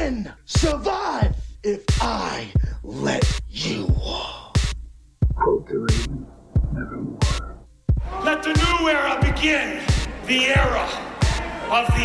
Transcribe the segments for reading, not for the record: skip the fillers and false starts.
can survive if I let you. Faltering nevermore. Let the new era begin. The era of the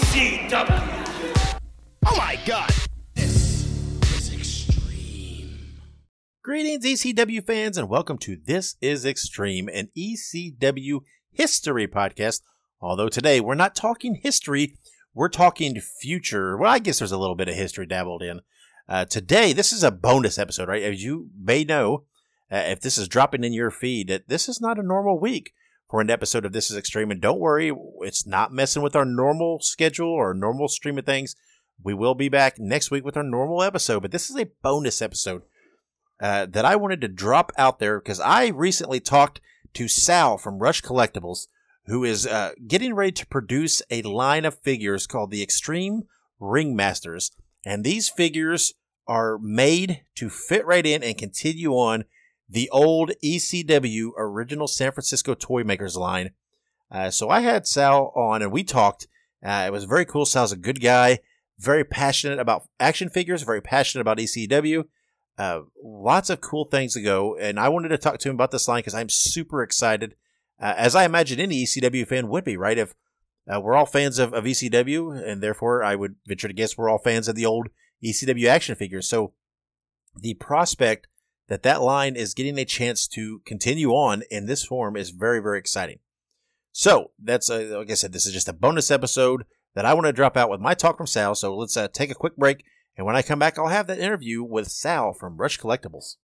ECW. Oh my God. This is extreme. Greetings, ECW fans, and welcome to This is Extreme, an ECW history podcast. Although today we're not talking history, we're talking future. Well, I guess there's a little bit of history dabbled in. Today, this is a bonus episode, right? As you may know, if this is dropping in your feed, that this is not a normal week for an episode of This is Extreme. And don't worry, it's not messing with our normal schedule or normal stream of things. We will be back next week with our normal episode, but this is a bonus episode that I wanted to drop out there because I recently talked to Sal from Rush Collectibles, who is getting ready to produce a line of figures called the Extreme Ringmasters. And these figures are made to fit right in and continue on the old ECW original San Francisco Toy Makers line. So I had Sal on and we talked. It was very cool. Sal's a good guy, very passionate about action figures, very passionate about ECW. Lots of cool things to go. And I wanted to talk to him about this line because I'm super excited. As I imagine any ECW fan would be, right? If we're all fans of ECW, and therefore I would venture to guess we're all fans of the old ECW action figures. So the prospect that line is getting a chance to continue on in this form is very, very exciting. So that's, like I said, this is just a bonus episode that I want to drop out with my talk from Sal. So let's take a quick break. And when I come back, I'll have that interview with Sal from Rush Collectibles.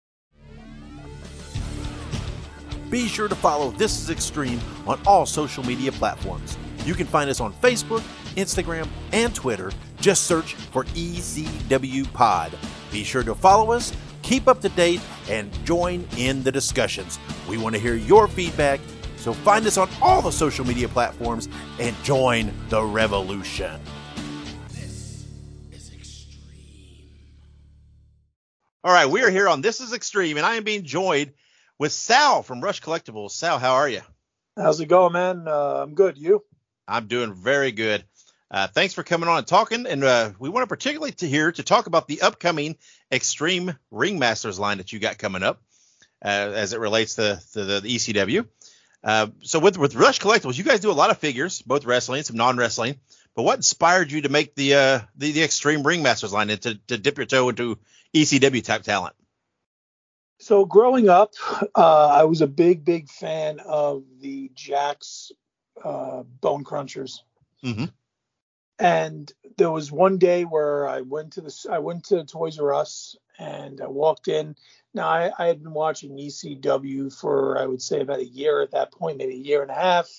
Be sure to follow This is Extreme on all social media platforms. You can find us on Facebook, Instagram, and Twitter. Just search for ECW Pod. Be sure to follow us, keep up to date, and join in the discussions. We want to hear your feedback, so find us on all the social media platforms and join the revolution. This is Extreme. All right, we are here on This is Extreme, and I am being joined with Sal from Rush Collectibles. Sal, how are you? How's it going, man? I'm good. You? I'm doing very good. Thanks for coming on and talking. And we want to particularly to talk about the upcoming Extreme Ringmasters line that you got coming up as it relates to the ECW. So with Rush Collectibles, you guys do a lot of figures, both wrestling, some non-wrestling. But what inspired you to make the Extreme Ringmasters line and to dip your toe into ECW type talent? So growing up, I was a big fan of the Jakks Bone Crunchers. Mm-hmm. And there was one day where I went to Toys R Us and I walked in. Now I had been watching ECW for, I would say, about a year at that point, maybe a year and a half.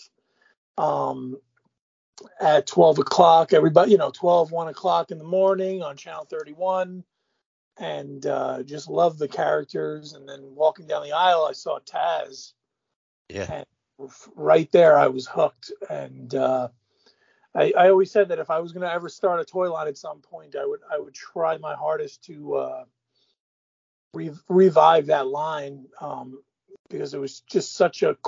At 12 o'clock, everybody, 1 o'clock in the morning on Channel 31. And just loved the characters. And then walking down the aisle, I saw Taz. Yeah. And right there, I was hooked. And I always said that if I was going to ever start a toy line at some point, I would try my hardest to revive that line because it was just such an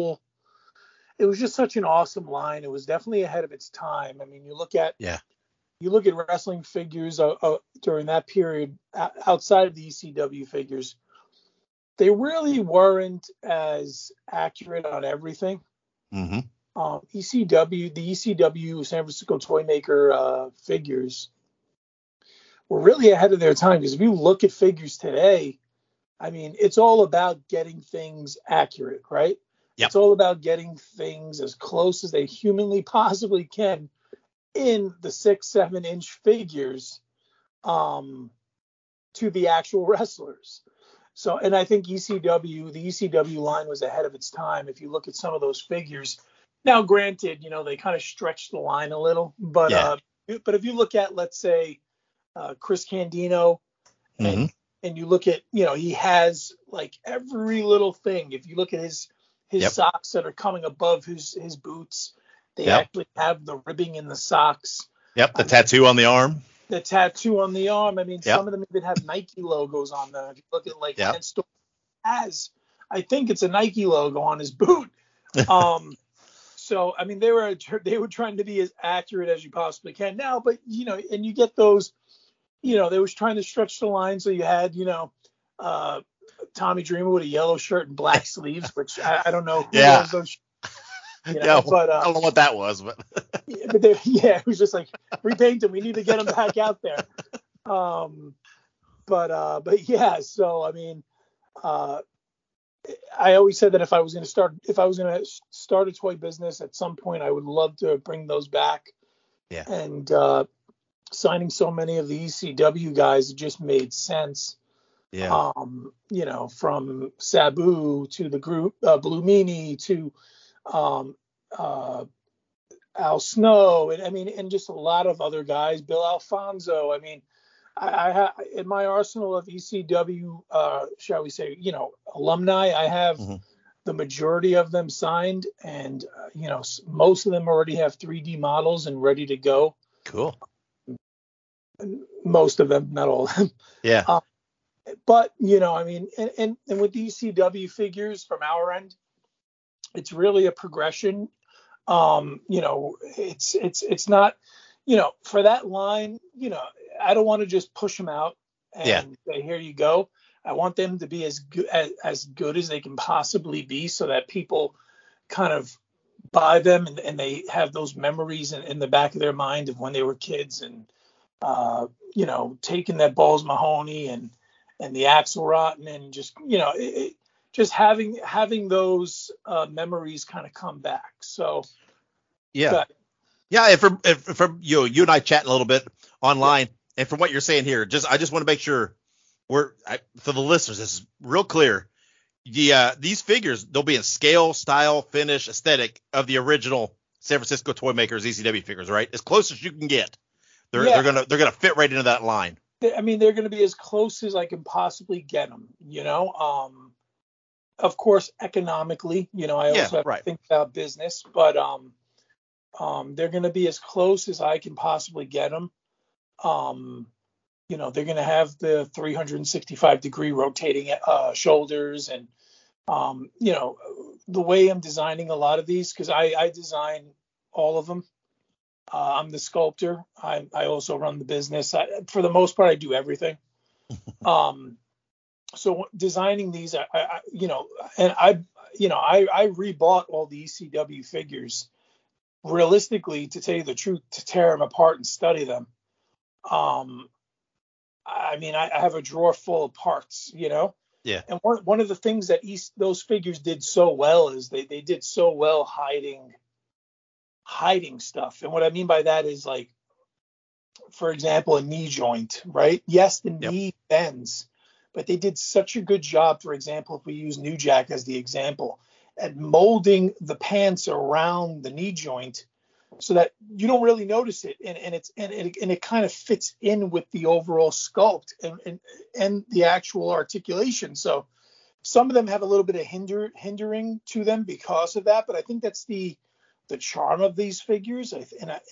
awesome line. It was definitely ahead of its time. I mean, you look at wrestling figures during that period outside of the ECW figures, they really weren't as accurate on everything. Mm-hmm. The ECW San Francisco Toy Maker figures were really ahead of their time, because if you look at figures today, I mean, it's all about getting things accurate, right? Yep. It's all about getting things as close as they humanly possibly can in the 6-7 inch figures to the actual wrestlers. So, and I think the ECW line was ahead of its time. If you look at some of those figures, now granted, they kind of stretched the line a little, but but if you look at, let's say, Chris Candido, and you look at, he has like every little thing. If you look at his socks that are coming above his boots, they actually have the ribbing in the socks. Yep, the tattoo on the arm. The tattoo on the arm. I mean, some of them even have Nike logos on them. If you look at like Ken Storm has, I think it's a Nike logo on his boot. So I mean, they were trying to be as accurate as you possibly can now, but and you get those they was trying to stretch the line. So you had, Tommy Dreamer with a yellow shirt and black sleeves, which I don't know who wears those. But I don't know what that was, but it was just like, repaint them. We need to get them back out there. But yeah, so I mean, I always said that if I was going to start a toy business at some point, I would love to bring those back. Yeah. And signing so many of the ECW guys, it just made sense. Yeah. From Sabu to the group, Blue Meanie to Al Snow, and just a lot of other guys, Bill Alfonso. I mean, I have in my arsenal of ECW, shall we say, alumni, I have the majority of them signed, and most of them already have 3D models and ready to go. Cool. Most of them, not all of them. Yeah. But and with ECW figures from our end, it's really a progression. It's not, for that line, I don't want to just push them out and say, here you go. I want them to be as good as they can possibly be, so that people kind of buy them and they have those memories in the back of their mind of when they were kids, and taking that Balls Mahoney and the Axelrod, and just just having those memories kind of come back. So yeah. And from you and I chatting a little bit online, and from what you're saying here, I just want to make sure for the listeners, this is real clear. These figures, they'll be in scale, style, finish, aesthetic of the original San Francisco Toy Makers ECW figures, right? As close as you can get. They're gonna fit right into that line. I mean, they're going to be as close as I can possibly get them. Of course, economically, I also have to think about business, but they're going to be as close as I can possibly get them. They're going to have the 365-degree rotating shoulders, and the way I'm designing a lot of these, because I design all of them. I'm the sculptor. I also run the business. For the most part, I do everything. So designing these, I rebought all the ECW figures. Realistically, to tell you the truth, to tear them apart and study them. I have a drawer full of parts, Yeah. And one of the things that those figures did so well is they did so well hiding stuff. And what I mean by that is, like, for example, a knee joint, right? Yes, the knee bends, but they did such a good job, for example, if we use New Jack as the example, at molding the pants around the knee joint so that you don't really notice it, and it kind of fits in with the overall sculpt and the actual articulation. So some of them have a little bit of hindering to them because of that, but I think that's the charm of these figures, I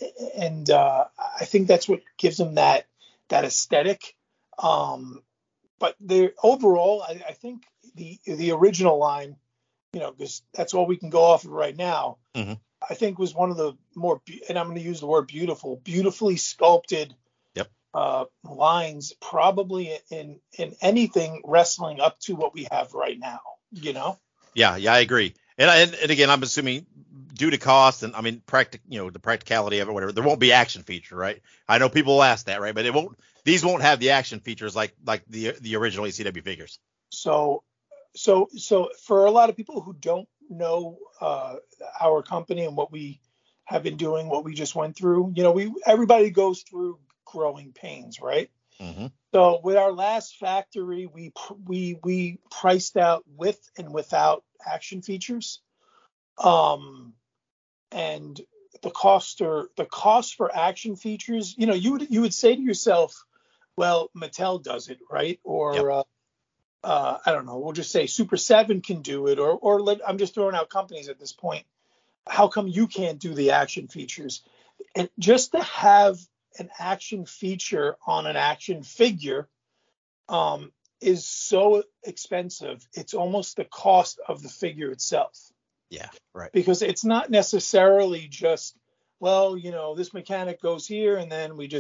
think that's what gives them that aesthetic. But they're overall, I think the original line, because that's all we can go off of right now. Mm-hmm. I think was one of the more, and I'm going to use the word beautifully sculpted lines, probably in anything wrestling up to what we have right now. Yeah, I agree. And again, I'm assuming due to cost and the practicality of it, whatever, there won't be action feature, right? I know people will ask that, right? But these won't have the action features like the original ECW figures. So for a lot of people who don't know our company and what we have been doing, what we just went through, everybody goes through growing pains, right? Mm-hmm. So with our last factory, we priced out with and without action features, and the cost for action features, you would say to yourself, well, Mattel does it, right? Or I don't know, we'll just say Super 7 can do it, or I'm just throwing out companies at this point. How come you can't do the action features? And just to have an action feature on an action figure is so expensive. It's almost the cost of the figure itself. Yeah, right. Because it's not necessarily just, well, this mechanic goes here and then we just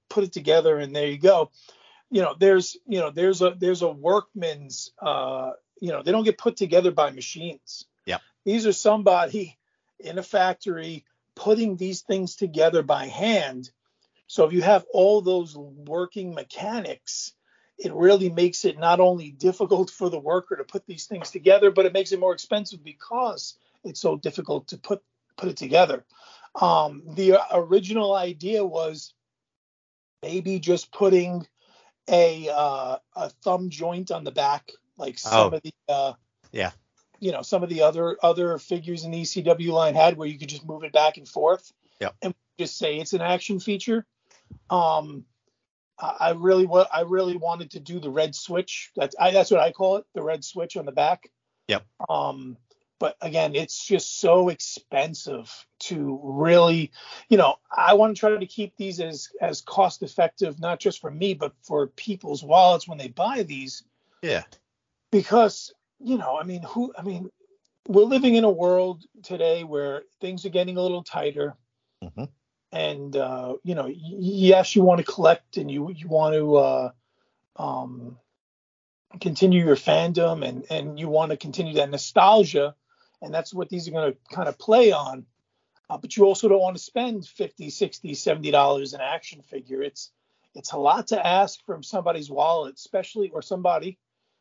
put it together, and there you go. There's a workman's. They don't get put together by machines. Yeah. These are somebody in a factory putting these things together by hand. So if you have all those working mechanics, it really makes it not only difficult for the worker to put these things together, but it makes it more expensive because it's so difficult to put it together. The original idea was maybe just putting a thumb joint on the back, like some of the some of the other figures in the ECW line had, where you could just move it back and forth. Yep. And just say it's an action feature. I really wanted to do the red switch. That's what I call it, the red switch on the back. Yep. But again, it's just so expensive to really, I want to try to keep these as cost effective, not just for me, but for people's wallets when they buy these. Yeah. Because, we're living in a world today where things are getting a little tighter. Mm-hmm. And, yes, you want to collect, and you want to continue your fandom, and you want to continue that nostalgia. And that's what these are going to kind of play on. But you also don't want to spend $50, $60, $70 an action figure. It's a lot to ask from somebody's wallet, especially, or somebody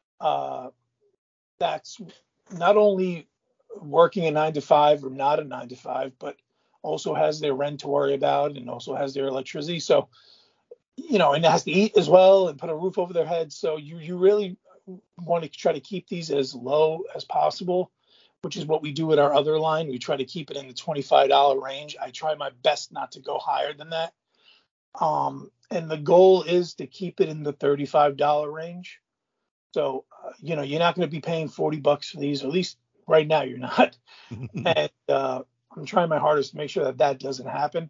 that's not only working a 9-to-5 or not a 9-to-5, but also has their rent to worry about, and also has their electricity. So, and has to eat as well and put a roof over their head. So you really want to try to keep these as low as possible, which is what we do with our other line. We try to keep it in the $25 range. I try my best not to go higher than that. And the goal is to keep it in the $35 range. So, you're not going to be paying $40 for these, or at least right now you're not. And I'm trying my hardest to make sure that doesn't happen.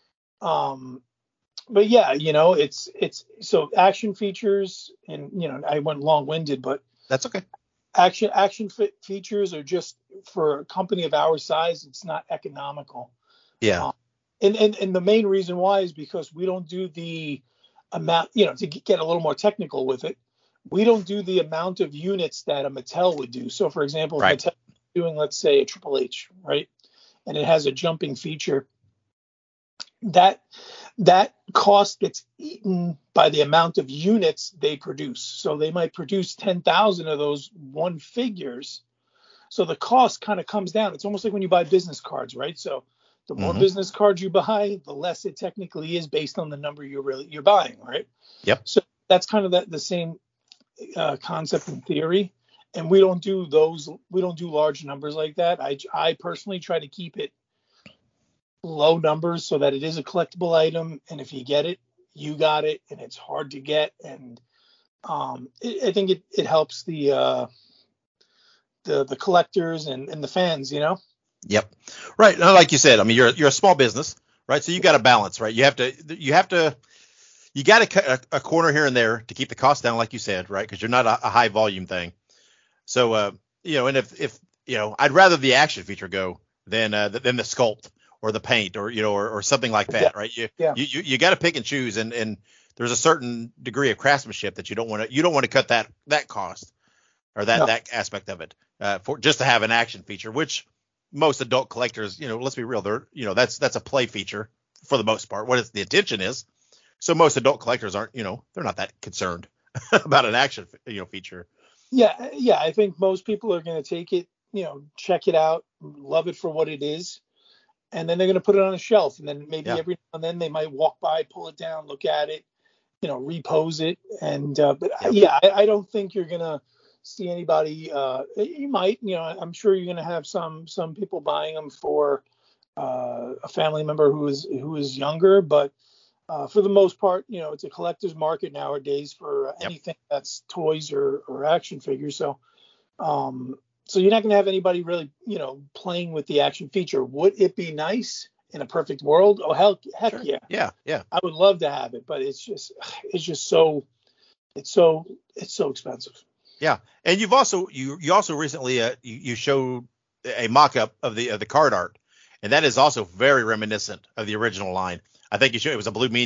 But yeah, it's so action features, and I went long-winded, but that's okay. Action features are just, for a company of our size, it's not economical. Yeah. And the main reason why is because we don't do the amount, to get a little more technical with it, we don't do the amount of units that a Mattel would do. So, for example, if Mattel is doing, let's say, a Triple H, right, and it has a jumping feature, that cost gets eaten by the amount of units they produce. So they might produce 10,000 of those one figures. So the cost kind of comes down. It's almost like when you buy business cards, right? So the more business cards you buy, the less it technically is based on the number you're buying, right? Yep. So that's kind of the same concept in theory. And we don't do those. We don't do large numbers like that. I personally try to keep it low numbers so that it is a collectible item, and if you get it, you got it, and it's hard to get. And I think it helps the collectors and the fans, Yep. Right. Now, like you said, you're a small business, right? So you got to balance, right? You got to cut a corner here and there to keep the cost down, like you said, right? Because you're not a high volume thing. So, and if I'd rather the action feature go than the sculpt or the paint or something like that, right? You got to pick and choose, and there's a certain degree of craftsmanship that you don't want to cut that cost or that aspect of it for just to have an action feature, which most adult collectors, let's be real, that's a play feature for the most part. What the intention is. So most adult collectors aren't, they're not that concerned about an action, feature. Yeah. I think most people are going to take it, check it out, love it for what it is, and then they're going to put it on a shelf. And then maybe every now and then they might walk by, pull it down, look at it, repose it. And I don't think you're going to see anybody. You might, I'm sure you're going to have some people buying them for a family member who is younger, but for the most part, it's a collector's market nowadays for anything that's toys or action figures. So, so you're not going to have anybody really, playing with the action feature. Would it be nice in a perfect world? Oh, heck sure. Yeah. Yeah. I would love to have it, but it's just so expensive. Yeah. And you also recently, you showed a mock-up of the card art, and that is also very reminiscent of the original line. I think you showed it was a Blue Meanie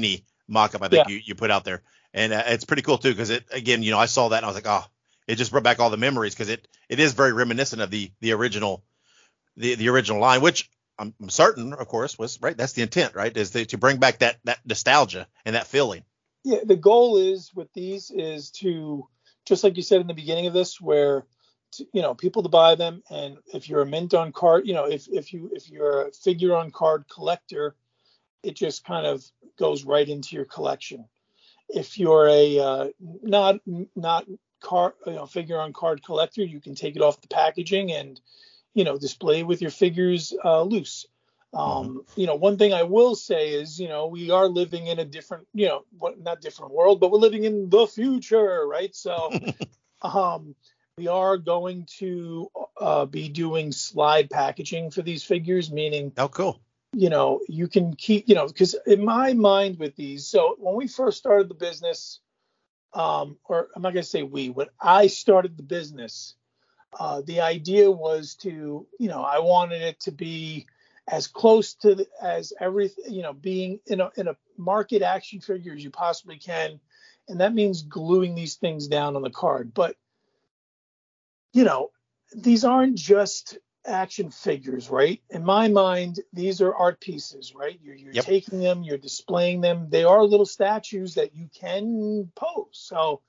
mock-up I think you put out there. And it's pretty cool, too, because, again, I saw that and I was like, oh, it just brought back all the memories because it is very reminiscent of the original the original line, which I'm certain, of course, was right. That's the intent, right, is to bring back that nostalgia and that feeling. Yeah, the goal is with these is to, just like you said in the beginning of this, where people to buy them, and if you're a mint on card, if you're a figure on card collector, it just kind of goes right into your collection. If you're a not card figure on card collector, you can take it off the packaging and display with your figures loose. One thing I will say is, we are living in a different, not different world, but we're living in the future, right? So we are going to be doing slide packaging for these figures, meaning, oh, cool. You can keep, because in my mind with these, so when we first started the business, or I'm not going to say when I started the business, the idea was to, I wanted it to be as close to as everything, being in a market action figure as you possibly can. And that means gluing these things down on the card. But, these aren't just action figures, right? In my mind, these are art pieces, right? You're taking them, you're displaying them. They are little statues that you can pose. So,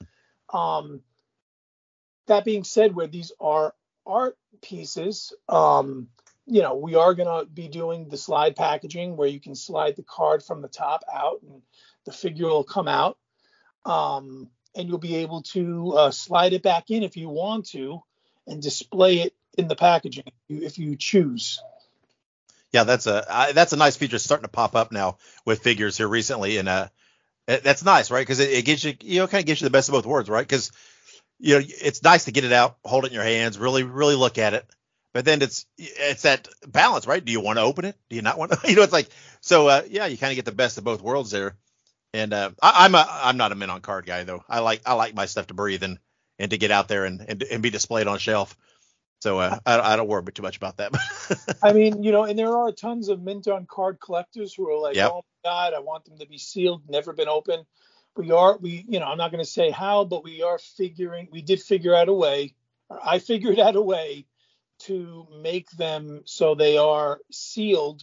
that being said, where these are art pieces, we are going to be doing the slide packaging where you can slide the card from the top out and the figure will come out. And you'll be able to slide it back in if you want to and display it in the packaging if you choose. Yeah, that's a nice feature starting to pop up now with figures here recently. And that's nice, right? Because it gives you, kind of gives you the best of both worlds, right? Because it's nice to get it out, hold it in your hands, really, really look at it. But then it's that balance, right? Do you want to open it? Do you not want to? It's like, so you kind of get the best of both worlds there. And I'm not a mint on card guy though. I like my stuff to breathe and to get out there and be displayed on shelf. So I don't worry too much about that. I mean, and there are tons of mint on card collectors who are like, oh my God, I want them to be sealed, never been open. I'm not going to say how, but we did figure out a way, or I figured out a way to make them so they are sealed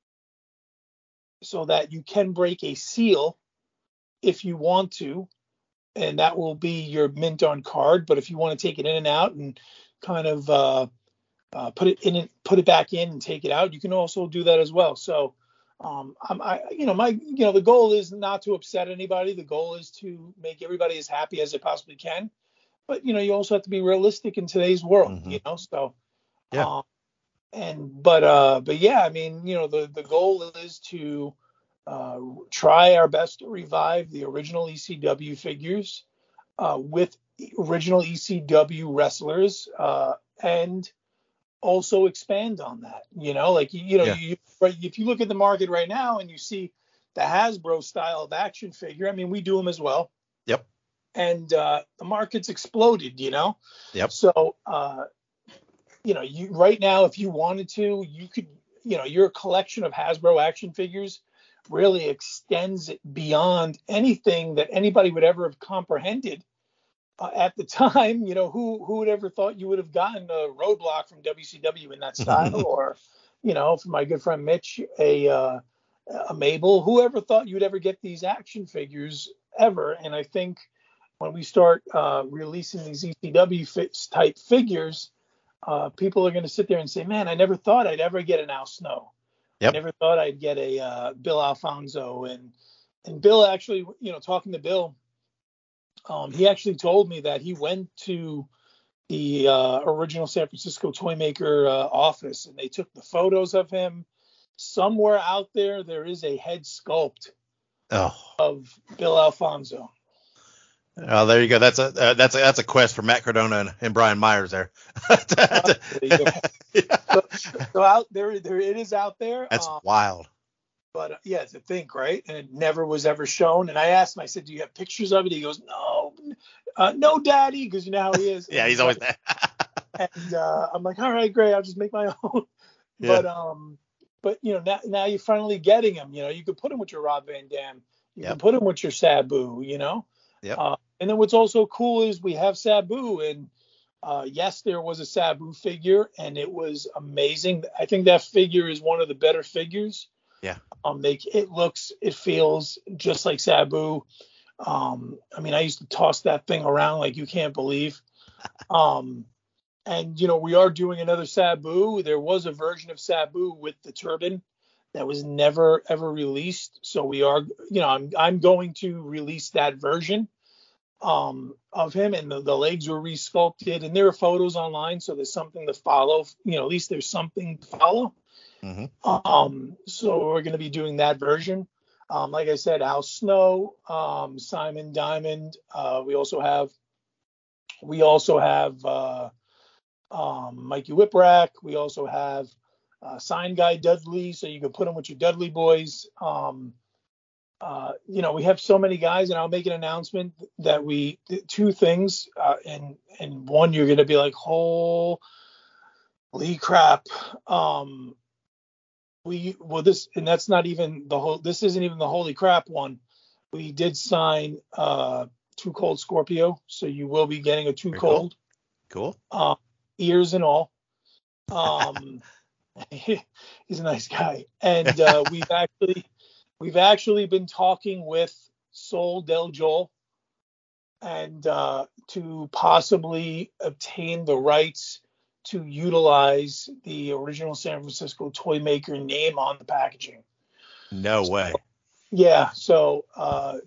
so that you can break a seal if you want to, and that will be your mint on card. But if you want to take it in and out and kind of put it back in and take it out, you can also do that as well. So the goal is not to upset anybody. The goal is to make everybody as happy as they possibly can. But, you also have to be realistic in today's world, so, yeah. But yeah, I mean, the goal is to try our best to revive the original ECW figures with original ECW wrestlers and also expand on that, if you look at the market right now and you see the Hasbro style of action figure, I mean, we do them as well. Yep. And the market's exploded, Yep. So, you right now, if you wanted to, you could, your collection of Hasbro action figures really extends it beyond anything that anybody would ever have comprehended. At the time, who would ever thought you would have gotten a Roadblock from WCW in that style, or, from my good friend Mitch, a Mabel, whoever thought you'd ever get these action figures ever. And I think when we start releasing these ECW type figures, people are going to sit there and say, man, I never thought I'd ever get an Al Snow. Yep. I never thought I'd get a Bill Alfonso. And Bill actually, talking to Bill, he actually told me that he went to the original San Francisco Toymaker office and they took the photos of him. Somewhere out there is a head sculpt of Bill Alfonso. Oh, there you go. That's a quest for Matt Cardona and Brian Myers there. So out there, it is out there. That's wild. But yeah, to think, right? And it never was ever shown. And I asked him, I said, do you have pictures of it? He goes, no, Daddy, because you know how he is. Yeah, he's always there. And I'm like, all right, great. I'll just make my own. Yeah. but now you're finally getting him. You could put him with your Rob Van Dam. You can put him with your Sabu. Yep. And then what's also cool is we have Sabu, and yes, there was a Sabu figure, and it was amazing. I think that figure is one of the better figures. Yeah. It feels just like Sabu. I used to toss that thing around like you can't believe. And we are doing another Sabu. There was a version of Sabu with the turban that was never ever released. So we are, I'm going to release that version of him, and the legs were resculpted, and there are photos online, so there's something to follow. At least there's something to follow. Mm-hmm. So we're going to be doing that version. Like I said, Al Snow, Simon Diamond. We also have Mikey Whipwreck. We also have Sign Guy Dudley, so you can put him with your Dudley boys. We have so many guys, and I'll make an announcement that we did two things, and one you're going to be like, holy crap. That's not even this isn't even the holy crap one. We did sign Too Cold Scorpio, so you will be getting a Too Cold. Cool. Ears and all. He's a nice guy. And we've actually been talking with Sol Del Jol and to possibly obtain the rights to utilize the original San Francisco toy maker name on the packaging. No way. Yeah. So, I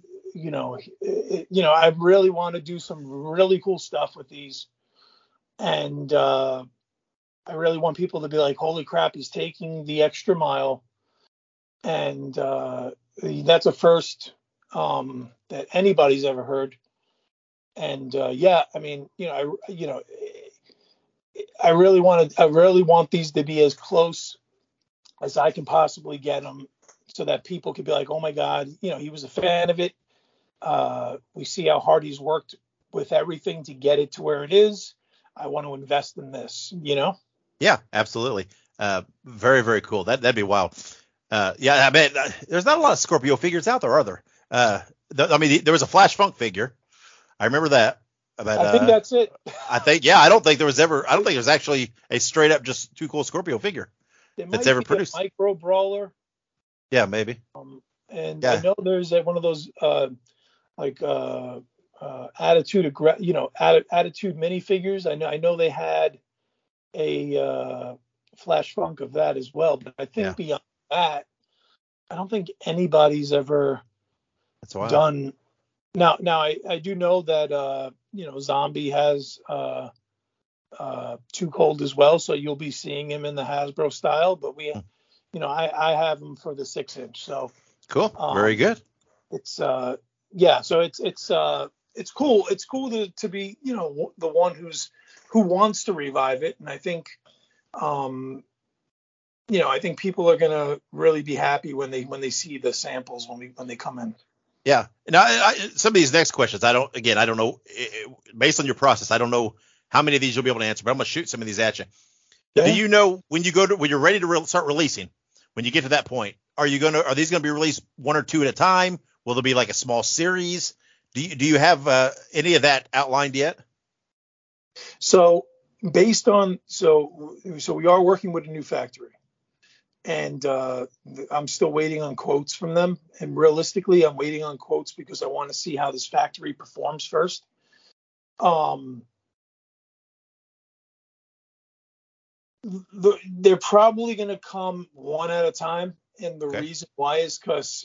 really want to do some really cool stuff with these. And I really want people to be like, holy crap, he's taking the extra mile. And that's a first that anybody's ever heard. And I really want these to be as close as I can possibly get them, so that people could be like, oh my God, he was a fan of it. We see how hard he's worked with everything to get it to where it is. I want to invest in this, Yeah, absolutely. Very, very cool. That'd be wild. There's not a lot of Scorpio figures out there, are there? There was a Flash Funk figure. I remember that. I think that's it. I don't think there's actually a straight up just Too Cool Scorpio figure that's ever produced. Micro Brawler. Yeah, maybe. I know there's one of those attitude minifigures. I know they had a Flash Funk of that as well, but I think beyond that, I don't think anybody's ever done. Now I do know that Zombie has Too Cold as well, so you'll be seeing him in the Hasbro style, but I have him for the 6-inch. So cool. Very good. It's so it's cool. It's cool to be the one who wants to revive it, and I think I think people are gonna really be happy when they see the samples when they come in. Yeah. Now, some of these next questions, I don't know. Based on your process, I don't know how many of these you'll be able to answer, but I'm gonna shoot some of these at you. Yeah. Do you know when you're ready to start releasing? When you get to that point, are these gonna be released one or two at a time? Will there be like a small series? Do you have any of that outlined yet? So we are working with a new factory, and I'm still waiting on quotes from them. And realistically, I'm waiting on quotes because I want to see how this factory performs first. They're probably going to come one at a time, and the reason why is because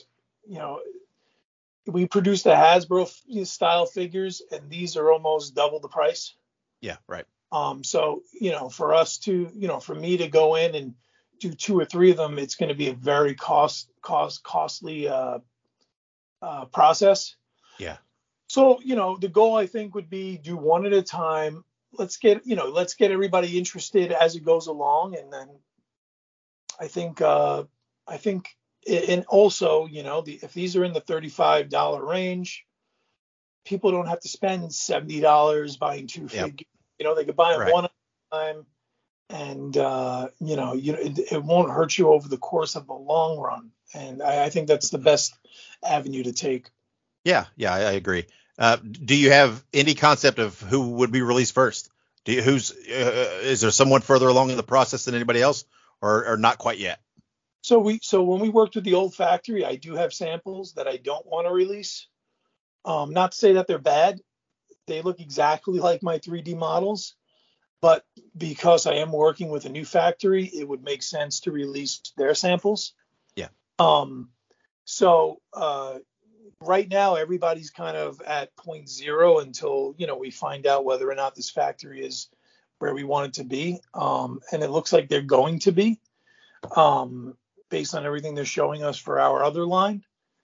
we produce the Hasbro style figures, and these are almost double the price. Yeah, right. So for us to for me to go in and do two or three of them, it's going to be a very costly process. Yeah. So the goal, I think, would be do one at a time. Let's get everybody interested as it goes along, and then I think and also if these are in the $35 range, people don't have to spend $70 buying two figures. They could buy them one at a time, and it won't hurt you over the course of the long run. And I think that's the best avenue to take. Yeah, I agree. Do you have any concept of who would be released first? Is there someone further along in the process than anybody else, or not quite yet? So when we worked with the old factory, I do have samples that I don't want to release. Not to say that they're bad. They look exactly like my 3D models, but because I am working with a new factory, it would make sense to release their samples. Yeah. So right now, everybody's kind of at 0.0 until, we find out whether or not this factory is where we want it to be. And it looks like they're going to be, based on everything they're showing us for our other line.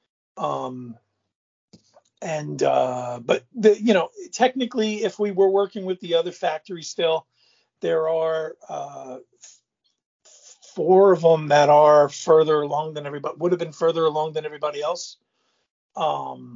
But technically, if we were working with the other factory still, there are 4 of them that are further along than everybody would have been further along than everybody else. One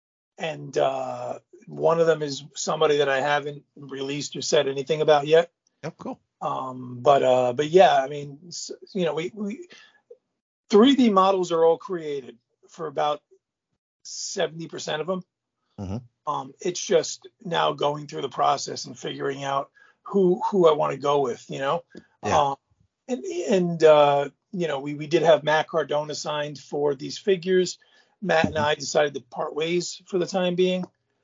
of them is somebody that I haven't released or said anything about yet. Oh, cool. But yeah, I mean, we 3D models are all created for about 70% of them. Mm-hmm. It's just now going through the process and figuring out who I want to go with, Yeah. We did have Matt Cardona signed for these figures. Matt and I decided to part ways for the time being.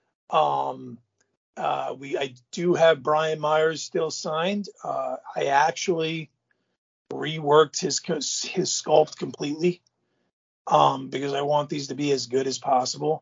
I do have Brian Myers still signed. I actually reworked his sculpt completely, because I want these to be as good as possible.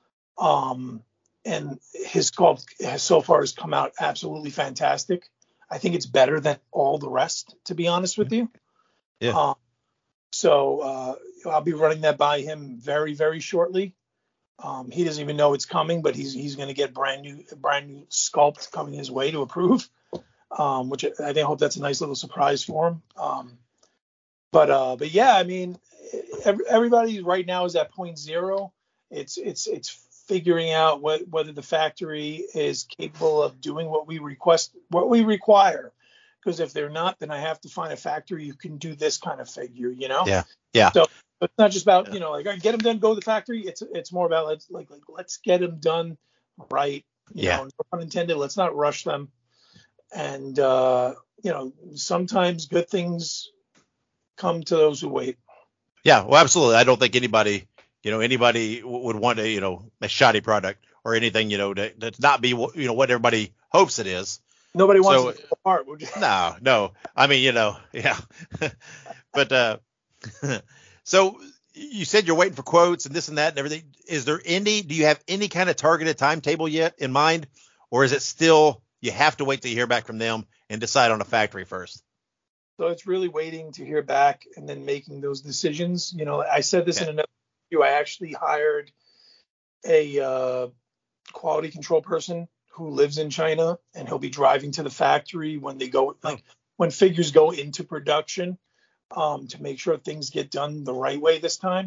And his sculpt so far has come out absolutely fantastic. I think it's better than all the rest, to be honest with you. Yeah. So I'll be running that by him very, very shortly. He doesn't even know it's coming, but he's going to get brand new sculpt coming his way to approve, which I hope that's a nice little surprise for him. But yeah, I mean, everybody right now is at 0.0. It's figuring out whether the factory is capable of doing what we require. Because if they're not, then I have to find a factory who can do this kind of figure, Yeah. So it's not just about, get them done, go to the factory. It's more about let's get them done right. No pun intended. Let's not rush them. And sometimes good things come to those who wait. Yeah, well, absolutely. I don't think anybody would want a shoddy product or anything, to not be, what everybody hopes it is. Nobody wants it to fall apart. No. I mean, yeah. But so you said you're waiting for quotes and this and that and everything. Do you have any kind of targeted timetable yet in mind? Or is it still, you have to wait till you hear back from them and decide on a factory first? So it's really waiting to hear back and then making those decisions. I said this in another interview. I actually hired a quality control person who lives in China, and he'll be driving to the factory when they go, when figures go into production, to make sure things get done the right way this time.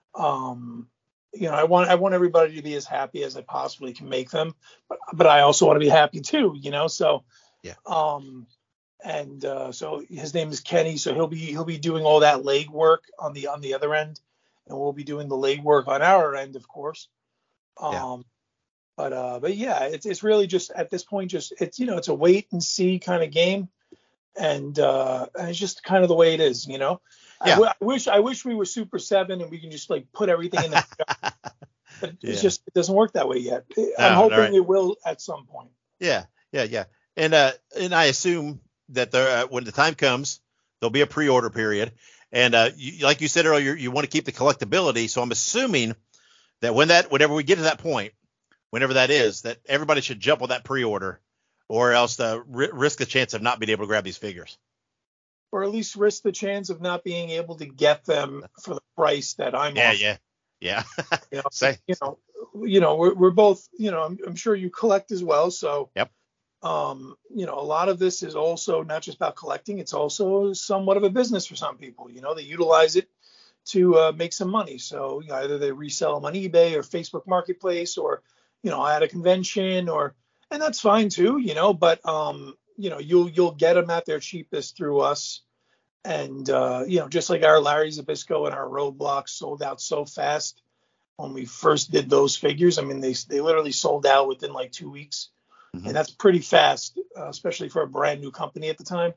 I want everybody to be as happy as I possibly can make them, but I also want to be happy too, So yeah. So his name is Kenny, so he'll be doing all that leg work on the other end, and we'll be doing the leg work on our end, of course. But yeah, it's really just at this point, it's a wait and see kind of game, and it's just kind of the way it is, Yeah. I wish we were Super 7 and we can just put everything in there. But it doesn't work that way yet. I'm hoping it will at some point. Yeah. And I assume that when the time comes, there'll be a pre-order period. And like you said earlier, you want to keep the collectability. So I'm assuming that whenever we get to that point, whenever that is, that everybody should jump on that pre-order, or else risk the chance of not being able to grab these figures. Or at least risk the chance of not being able to get them for the price that I'm offering. Yeah. We're both, I'm sure you collect as well. So, yep. A lot of this is also not just about collecting. It's also somewhat of a business for some people. They utilize it to make some money. So either they resell them on eBay or Facebook Marketplace, or, at a convention, and that's fine too, but, you'll get them at their cheapest through us. And, just like our Larry Zbyszko and our Roadblocks sold out so fast when we first did those figures. I mean, they literally sold out within like 2 weeks. And that's pretty fast, especially for a brand new company at the time.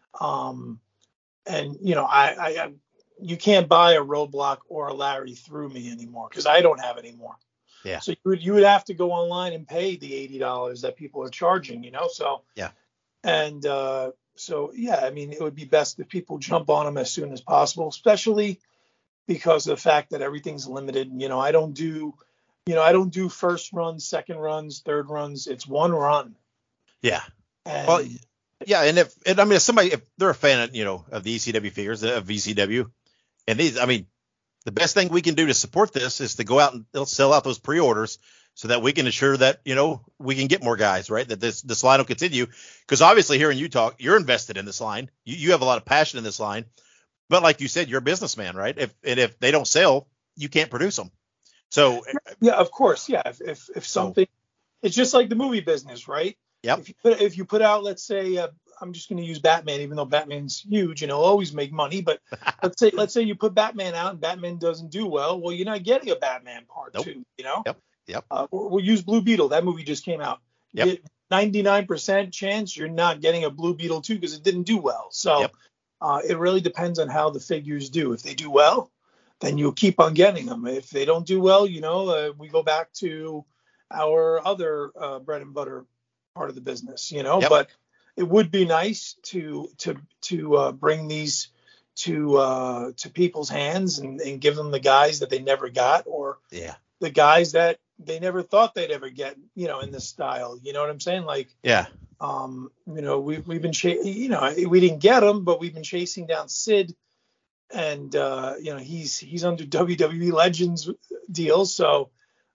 You can't buy a Roadblock or a Larry through me anymore because I don't have any more. Yeah. So you would have to go online and pay the $80 that people are charging, So yeah. And I mean, it would be best if people jump on them as soon as possible, especially because of the fact that everything's limited. I don't do first runs, second runs, third runs. It's one run. Yeah. And, if they're a fan of the ECW figures of VCW, and these, I mean, the best thing we can do to support this is to go out and they'll sell out those pre-orders so that we can ensure that, we can get more guys, right? That this line will continue. Because obviously here in Utah, you're invested in this line. You have a lot of passion in this line. But like you said, you're a businessman, right? If they don't sell, you can't produce them. So yeah, of course. Yeah. If something, it's just like the movie business, right? Yep. If you put out, let's say, I'm just going to use Batman, even though Batman's huge and he'll always make money. But let's say you put Batman out and Batman doesn't do well. Well, you're not getting a Batman part 2, Yep. We'll use Blue Beetle. That movie just came out. Yep. 99% chance you're not getting a Blue Beetle 2 because it didn't do well. So it really depends on how the figures do. If they do well, then you'll keep on getting them. If they don't do well, we go back to our other bread and butter part of the business, But it would be nice to bring these to people's hands and give them the guys that they never got, or the guys that they never thought they'd ever get, in this style. You know what I'm saying? Like, we've been we didn't get him, but we've been chasing down Sid, and he's under WWE Legends deals. So,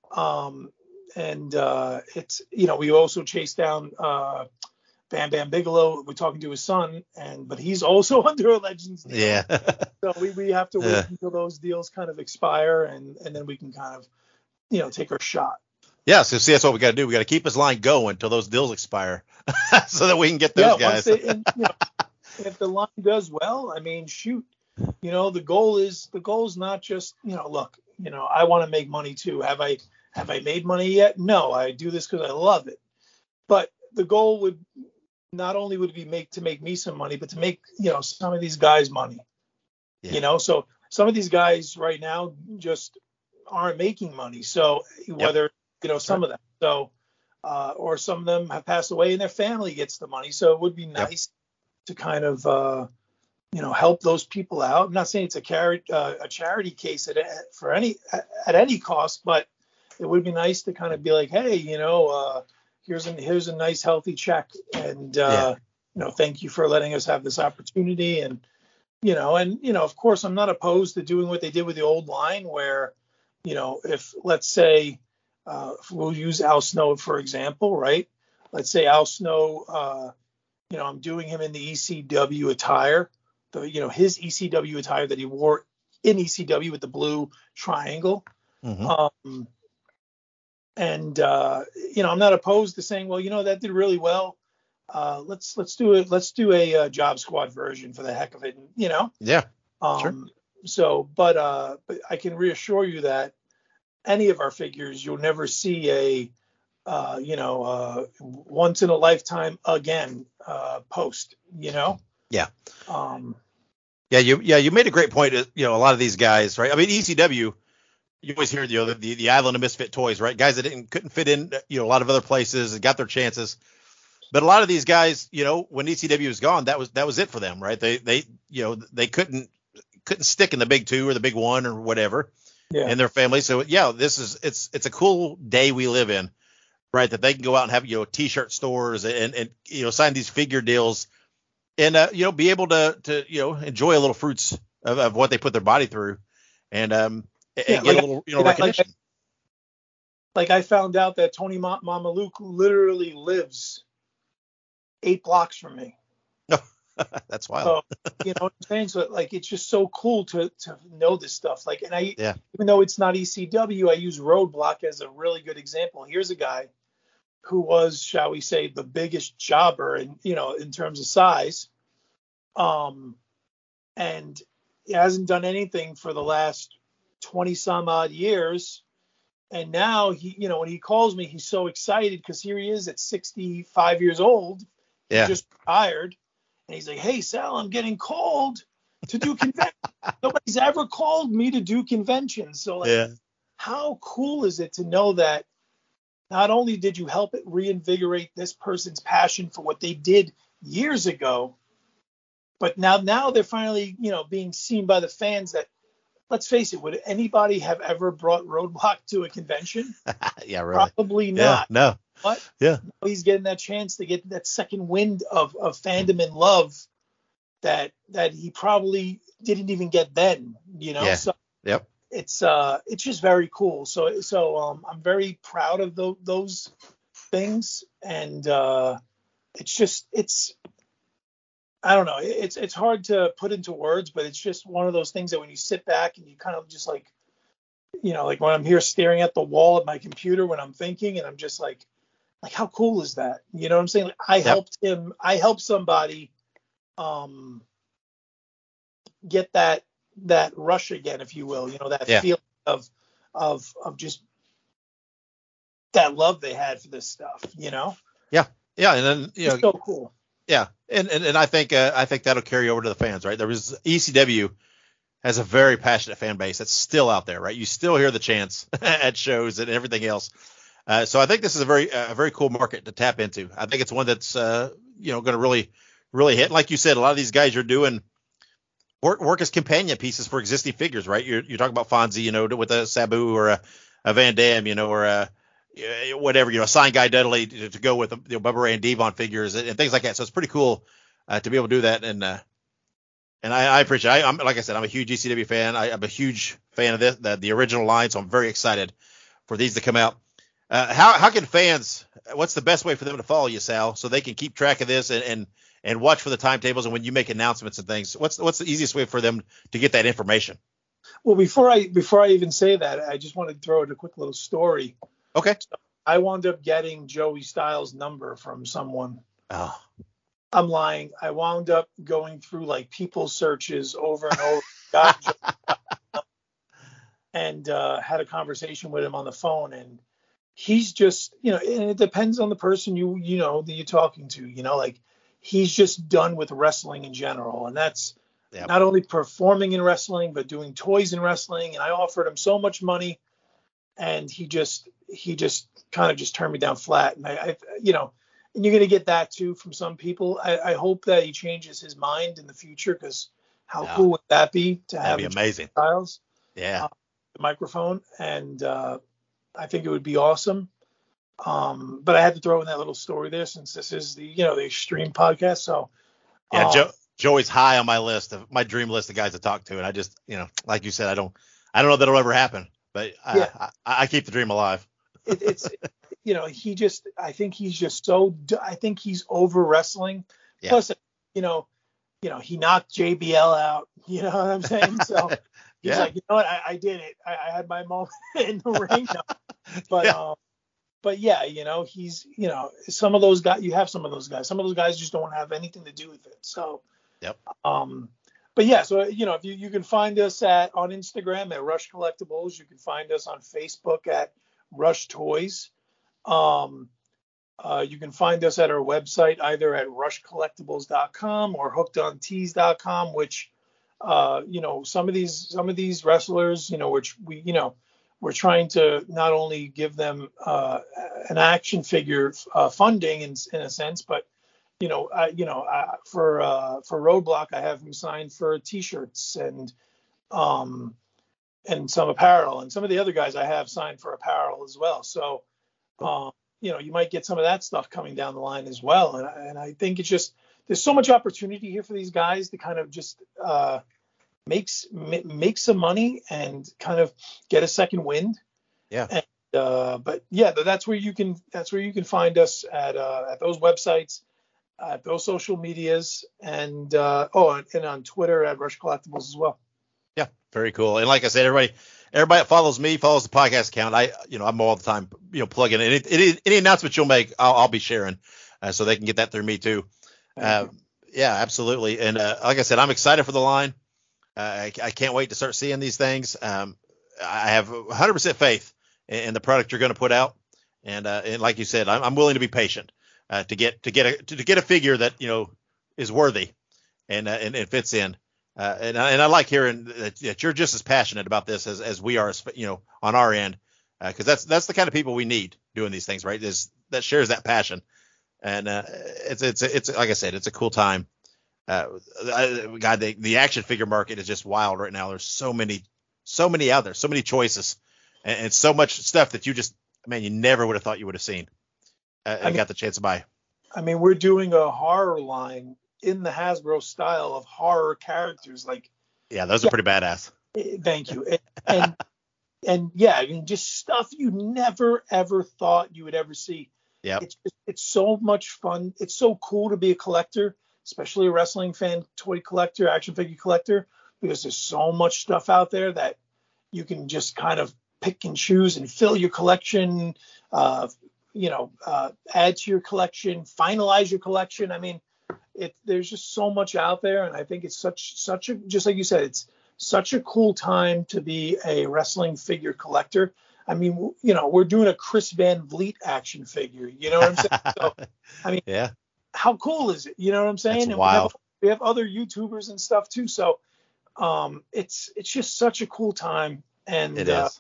it's we also chased down Bam Bam Bigelow. We're talking to his son, but he's also under a Legends deal. Yeah. So we have to wait until those deals kind of expire, and then we can kind of take our shot. Yeah, so see, that's what we got to do. We got to keep his line going until those deals expire, so that we can get those guys. If the line does well, I mean, shoot, the goal is not just look, I want to make money too. Have I made money yet? No, I do this because I love it. But the goal would not only would be to make me some money, but to make some of these guys money. Yeah. So some of these guys right now just aren't making money. So whether some of them, or some of them have passed away and their family gets the money. So it would be nice to kind of help those people out. I'm not saying it's a charity case at any cost, but it would be nice to kind of be like, hey, here's a nice healthy check, and thank you for letting us have this opportunity. And of course I'm not opposed to doing what they did with the old line, where if, let's say, we'll use Al Snow for example, right? Let's say Al Snow, I'm doing him in the ECW attire, his ECW attire that he wore in ECW with the blue triangle. Mm-hmm. I'm not opposed to saying, well, that did really well. Let's do a Job Squad version for the heck of it. Yeah. Sure. So, but I can reassure you that any of our figures, you'll never see a, once in a lifetime again post. Yeah. Yeah. You made a great point. A lot of these guys, right? I mean, ECW. You always hear the Island of Misfit Toys, right? Guys that couldn't fit in, a lot of other places and got their chances. But a lot of these guys, when ECW was gone, that was it for them, right? They couldn't stick in the big 2 or the big 1 or whatever, in their family. So it's a cool day we live in, right? That they can go out and have t-shirt stores and sign these figure deals, and be able to enjoy a little fruits of what they put their body through, and get a little recognition. Like I found out that Tony Mama Luke literally lives 8 blocks from me. That's wild. So, what I'm saying? So it's just so cool to know this stuff. Even though it's not ECW, I use Roadblock as a really good example. Here's a guy who was, shall we say, the biggest jobber in terms of size. And he hasn't done anything for the last 20 some odd years. And now when he calls me, he's so excited because here he is at 65 years old. He just retired. And he's like, "Hey, Sal, I'm getting called to do conventions." Nobody's ever called me to do conventions. So how cool is it to know that not only did you help it reinvigorate this person's passion for what they did years ago, but now they're finally, being seen by the fans that, let's face it, would anybody have ever brought Roadblock to a convention? Yeah, really. Probably not. No. But yeah, he's getting that chance to get that second wind of fandom and love that he probably didn't even get then, Yeah. So yep. It's just very cool. So I'm very proud of those things, and it's I don't know. It's hard to put into words, but it's just one of those things that when you sit back and you kind of just like when I'm here staring at the wall at my computer when I'm thinking, and I'm just like how cool is that? You know what I'm saying? Like, I helped somebody get that rush again, if you will, that feeling of just that love they had for this stuff, Yeah. And then, it's so cool. Yeah. And I think that'll carry over to the fans, right? There was ECW has a very passionate fan base that's still out there, right? You still hear the chants at shows and everything else. So I think this is a very cool market to tap into. I think it's one that's, going to really, really hit. Like you said, a lot of these guys are doing work as companion pieces for existing figures, right? You're talking about Fonzie, with a Sabu or a Van Dam, or whatever, a signed Guy Dudley to go with Bubba Ray and Devon figures and things like that. So it's pretty cool to be able to do that. And I appreciate it. I'm like I said, I'm a huge ECW fan. I'm a huge fan of the original line. So I'm very excited for these to come out. How can fans, what's the best way for them to follow you, Sal, so they can keep track of this and watch for the timetables and when you make announcements and things? What's the easiest way for them to get that information? Well, before I even say that, I just want to throw in a quick little story. Okay. So I wound up getting Joey Styles' number from someone. Oh. I'm lying. I wound up going through like people searches over and over. Got Joey and had a conversation with him on the phone, and he's just, and it depends on the person that you're talking to, like he's just done with wrestling in general. And that's not only performing in wrestling, but doing toys in wrestling. And I offered him so much money, and he just kind of just turned me down flat. And I and you're going to get that too from some people. I hope that he changes his mind in the future, because how cool would that be to have? That'd be amazing. Styles, the microphone. And, I think it would be awesome. But I had to throw in that little story there, since this is the Extreme podcast. So Joey's high on my list of my dream list of guys to talk to. And I just, like you said, I don't know that it'll ever happen, but I keep the dream alive. It's I think he's just I think he's over wrestling. Yeah. Plus, he knocked JBL out, you know what I'm saying? So he's like, I did it. I had my moment in the ring. But he's, some of those guys, you have some of those guys. Some of those guys just don't have anything to do with it. So, but yeah, so, if you can find us on Instagram at Rush Collectibles. You can find us on Facebook at Rush Toys. You can find us at our website, either at rushcollectibles.com or hookedontees.com, which, some of these wrestlers, which we're trying to not only give them an action figure funding in a sense, but for Roadblock, I have him signed for T-shirts and some apparel, and some of the other guys I have signed for apparel as well. So you might get some of that stuff coming down the line as well. And I think it's just, there's so much opportunity here for these guys to kind of just make some money and kind of get a second wind. Yeah. And, but yeah, that's where you can find us at those websites, at those social medias, and on Twitter at Rush Collectibles as well. Yeah, very cool. And like I said, everybody everybody that follows me, follows the podcast account. I'm all the time, plugging in any announcements you'll make, I'll be sharing, so they can get that through me too. Yeah, absolutely. And like I said, I'm excited for the line. I can't wait to start seeing these things. I have 100% faith in the product you're going to put out. And like you said, I'm willing to be patient to get a figure that is worthy and fits in. And I like hearing that you're just as passionate about this as we are, on our end, because that's the kind of people we need doing these things, right? That shares that passion. And it's like I said, it's a cool time. God, the action figure market is just wild right now. There's so many out there, so many choices, and so much stuff that you never would have thought you would have seen. Got the chance to buy. I mean, we're doing a horror line in the Hasbro style of horror characters. Those are pretty badass. Thank you. And yeah, I mean, just stuff you never ever thought you would ever see. Yeah. It's so much fun. It's so cool to be a collector, especially a wrestling fan, toy collector, action figure collector, because there's so much stuff out there that you can just kind of pick and choose and fill your collection, add to your collection, finalize your collection. I mean, there's just so much out there, and I think it's such a, just like you said, it's such a cool time to be a wrestling figure collector. I mean, we're doing a Chris Van Vliet action figure. You know what I'm saying? So, I mean, yeah. How cool is it? You know what I'm saying? That's and wild. We have other YouTubers and stuff too. So, it's just such a cool time, and it is.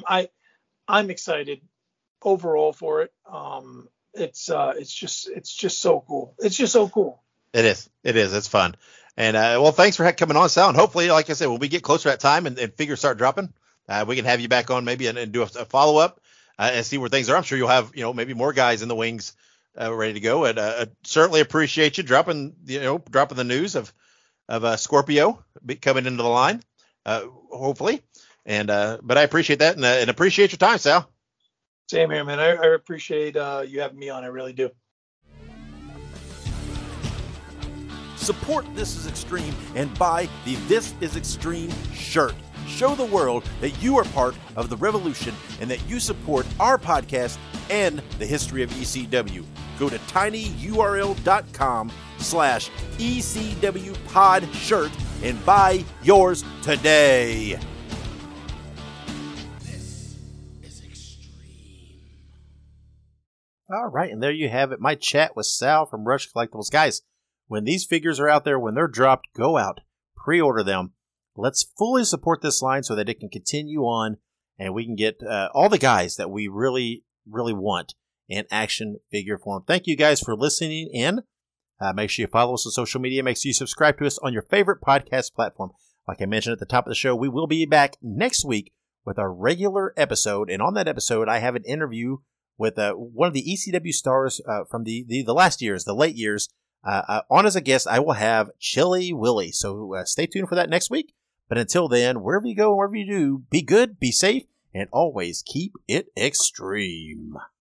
I'm excited overall for it. It's just so cool. It's just so cool. It is. It's fun. And well, thanks for coming on, Sal. And hopefully, like I said, when we get closer to that time and figures start dropping, we can have you back on maybe and do a follow up and see where things are. I'm sure you'll have maybe more guys in the wings ready to go. And certainly appreciate you dropping the news of Scorpio coming into the line, hopefully. And but I appreciate that and appreciate your time, Sal. Same here, man. I appreciate you having me on. I really do. Support This Is Extreme and buy the This Is Extreme shirt. Show the world that you are part of the revolution and that you support our podcast and the history of ECW. Go to tinyurl.com/ECWPodShirt and buy yours today. This is extreme. All right, and there you have it. My chat with Sal from Rush Collectibles. Guys, when these figures are out there, when they're dropped, go out, pre-order them. Let's fully support this line so that it can continue on and we can get all the guys that we really, really want in action figure form. Thank you guys for listening in. Make sure you follow us on social media. Make sure you subscribe to us on your favorite podcast platform. Like I mentioned at the top of the show, we will be back next week with our regular episode. And on that episode, I have an interview with one of the ECW stars from the last years, the late years. On as a guest, I will have Chili Willy. So stay tuned for that next week. But until then, wherever you go, wherever you do, be good, be safe, and always keep it extreme.